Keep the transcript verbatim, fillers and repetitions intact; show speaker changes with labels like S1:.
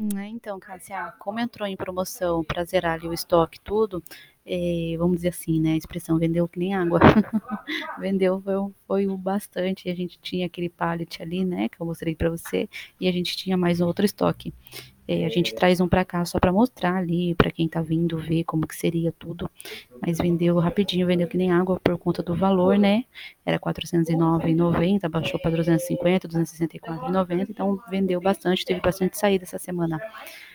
S1: É, então, Cássia, como entrou em promoção para zerar ali o estoque e tudo, eh, vamos dizer assim, né, a expressão vendeu que nem água. Vendeu foi o foi o bastante, a gente tinha aquele pallet ali, né, que eu mostrei para você, e a gente tinha mais outro estoque. Eh, a gente traz um para cá só para mostrar ali, para quem tá vindo ver como que seria tudo, mas vendeu rapidinho, vendeu que nem água por conta do valor, né, era quatrocentos e nove e noventa, baixou para duzentos e cinquenta, duzentos e sessenta e quatro e noventa, então vendeu bastante, teve bastante saída essa semana.